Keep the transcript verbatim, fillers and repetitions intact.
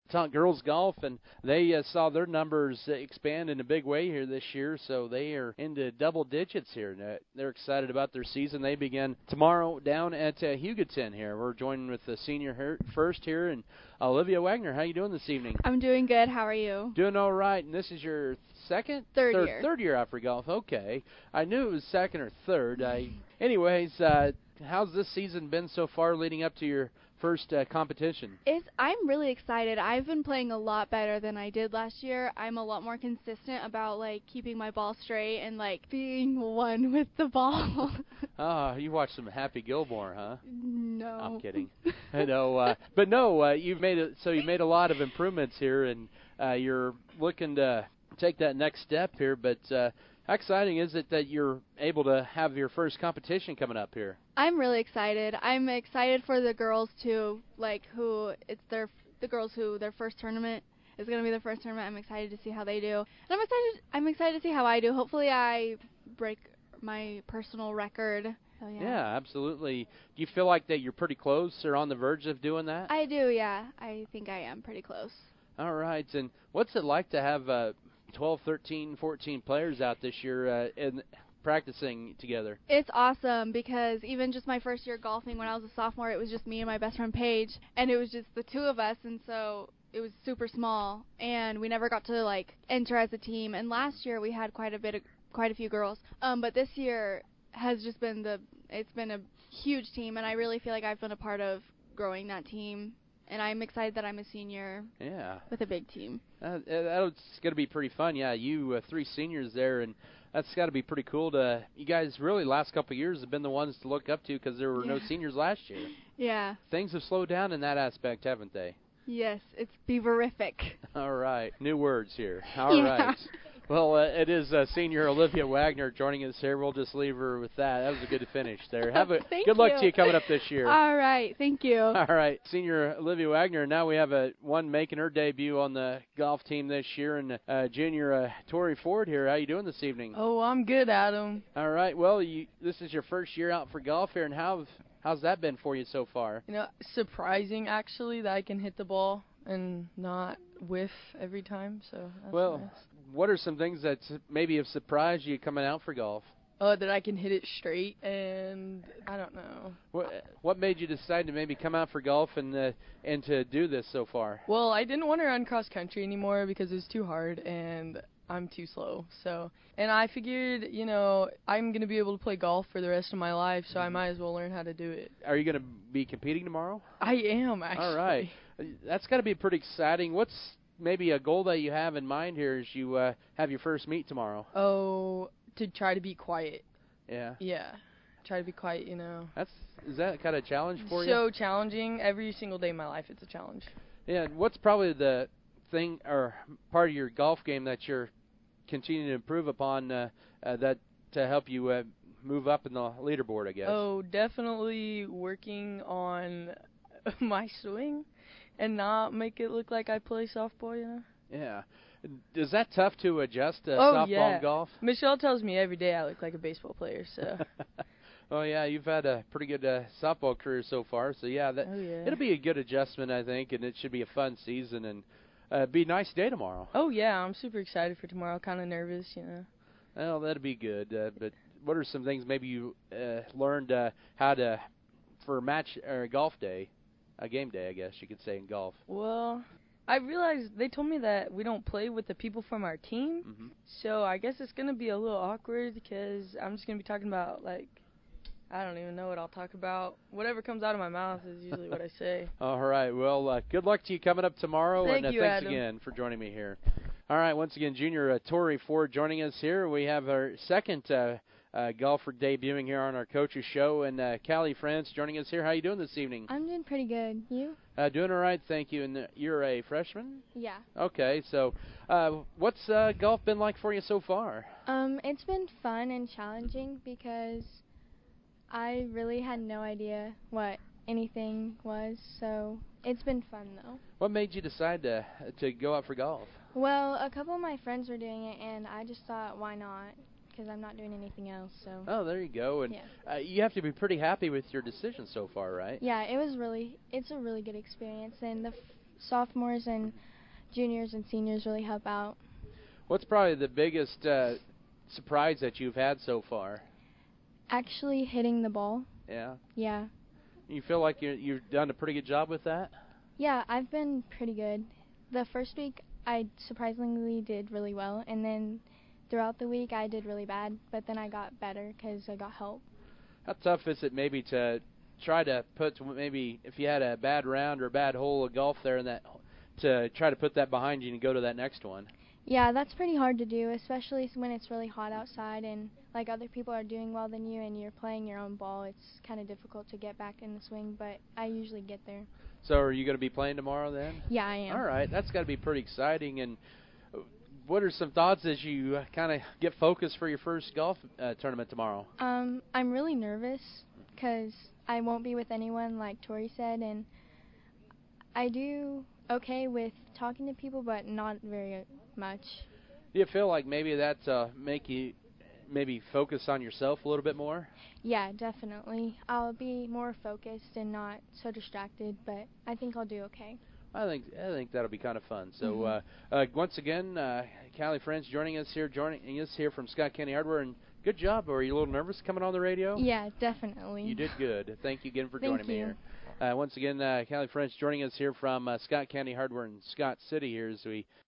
Taunt girls golf, and they uh, saw their numbers uh, expand in a big way here this year, so they are into double digits here. And, uh, they're excited about their season. They begin tomorrow down at uh, Hugoton here. We're joining with the senior her- first here, and Olivia Wagner. How you doing this evening? I'm doing good. How are you? Doing all right, and this is your second? Third, third year. Third year out for golf. Okay. I knew it was second or third. I, anyways, uh, how's this season been so far leading up to your first uh, competition? It's, I'm really excited. I've been playing a lot better than I did last year. I'm a lot more consistent about, like, keeping my ball straight and, like, being one with the ball. Ah, you watched some Happy Gilmore, huh? No. I'm kidding. I know, uh, but no, uh, you've made it. So you made a lot of improvements here, and uh, you're looking to take that next step here. But uh, how exciting is it that you're able to have your first competition coming up here? I'm really excited. I'm excited for the girls too, like who it's their the girls who their first tournament is going to be their first tournament. I'm excited to see how they do. And I'm excited I'm excited to see how I do. Hopefully I break my personal record. So, yeah. Yeah, absolutely. Do you feel like that you're pretty close or on the verge of doing that? I do, yeah. I think I am pretty close. All right. And what's it like to have uh, twelve, thirteen, fourteen players out this year uh, and practicing together? It's awesome because even just my first year golfing when I was a sophomore, it was just me and my best friend Paige, and it was just the two of us, and so it was super small, and we never got to like enter as a team. And last year we had quite a bit of quite a few girls, um, but this year has just been the it's been a huge team, and I really feel like I've been a part of growing that team. And I'm excited that I'm a senior yeah. with a big team. Uh, that's going to be pretty fun. Yeah, you uh, three seniors there, and that's got to be pretty cool to – you guys really last couple of years have been the ones to look up to because there were yeah. no seniors last year. Yeah. Things have slowed down in that aspect, haven't they? Yes, it's beaverific. All right. New words here. All yeah. right. Well, uh, it is uh, senior Olivia Wagner joining us here. We'll just leave her with that. That was a good finish there. Have a Thank good luck you. to you coming up this year. All right, thank you. All right, senior Olivia Wagner. Now we have a one making her debut on the golf team this year, and uh, junior uh, Tori Ford here. How you doing this evening? Oh, I'm good, Adam. All right. Well, you this is your first year out for golf here, and how how's that been for you so far? You know, surprising actually that I can hit the ball and not whiff every time. So that's well. Nice. What are some things that maybe have surprised you coming out for golf? Oh, that I can hit it straight, and I don't know. What What made you decide to maybe come out for golf and uh, and to do this so far? Well, I didn't want to run cross country anymore because it was too hard and I'm too slow. So, and I figured, you know, I'm gonna be able to play golf for the rest of my life, so I might as well learn how to do it. Are you gonna be competing tomorrow? I am actually. All right, that's got to be pretty exciting. What's maybe a goal that you have in mind here as you uh, have your first meet tomorrow? Oh, to try to be quiet. Yeah. Yeah. Try to be quiet, you know. That's is that kind of a challenge for so you? So challenging. Every single day of my life, it's a challenge. Yeah. And what's probably the thing or part of your golf game that you're continuing to improve upon uh, uh, that to help you uh, move up in the leaderboard, I guess? Oh, definitely working on my swing. And not make it look like I play softball, you know? Yeah. Is that tough to adjust to oh, softball yeah. and golf? Michelle tells me every day I look like a baseball player, so. Oh, yeah, you've had a pretty good uh, softball career so far. So, yeah, that oh, yeah, it'll be a good adjustment, I think, and it should be a fun season and uh, be a nice day tomorrow. Oh, yeah, I'm super excited for tomorrow. Kind of nervous, you know. Well, that'll be good. Uh, but what are some things maybe you uh, learned uh, how to, for match or golf day? A game day, I guess you could say, in golf. Well, I realized they told me that we don't play with the people from our team, mm-hmm. so I guess it's going to be a little awkward because I'm just going to be talking about, like, I don't even know what I'll talk about. Whatever comes out of my mouth is usually what I say. All right. Well, uh, good luck to you coming up tomorrow, Thank and uh, you, thanks Adam. again for joining me here. All right. Once again, junior uh, Tori Ford joining us here. We have our second uh, Uh, golfer debuting here on our coaches show, and uh, Callie France joining us here. How you doing this evening? I'm doing pretty good. You? Uh, doing all right, thank you. And uh, you're a freshman? Yeah. Okay, so uh, what's uh, golf been like for you so far? Um, it's been fun and challenging because I really had no idea what anything was, so it's been fun though. What made you decide to to go out for golf? Well, a couple of my friends were doing it, and I just thought, why not? Because I'm not doing anything else, so. Oh, there you go. And yeah. uh, you have to be pretty happy with your decision so far, right? Yeah, it was really, it's a really good experience, and the f- sophomores and juniors and seniors really help out. What's probably the biggest uh, surprise that you've had so far? Actually hitting the ball. Yeah. Yeah. You feel like you're, you've done a pretty good job with that? Yeah, I've been pretty good. The first week I surprisingly did really well, and then throughout the week I did really bad, but then I got better because I got help. How tough is it maybe to try to put, maybe if you had a bad round or a bad hole of golf there, and that to try to put that behind you and go to that next one? Yeah, that's pretty hard to do, especially when it's really hot outside and like other people are doing well than you and you're playing your own ball. It's kind of difficult to get back in the swing, but I usually get there. So are you going to be playing tomorrow then? Yeah, I am. All right, that's got to be pretty exciting. And what are some thoughts as you uh, kind of get focused for your first golf uh, tournament tomorrow? Um, I'm really nervous because I won't be with anyone, like Tori said, and I do okay with talking to people, but not very much. Do you feel like maybe that uh, make you maybe focus on yourself a little bit more? Yeah, definitely. I'll be more focused and not so distracted, but I think I'll do okay. I think I think that'll be kind of fun. So Mm-hmm. uh, uh, once again, uh, Callie Friends joining us here, joining us here from Scott County Hardware, and good job. Were you a little nervous coming on the radio? Yeah, definitely. You did good. Thank you again for Thank joining me you. here. Uh, once again, uh, Callie French joining us here from uh, Scott County Hardware in Scott City here as we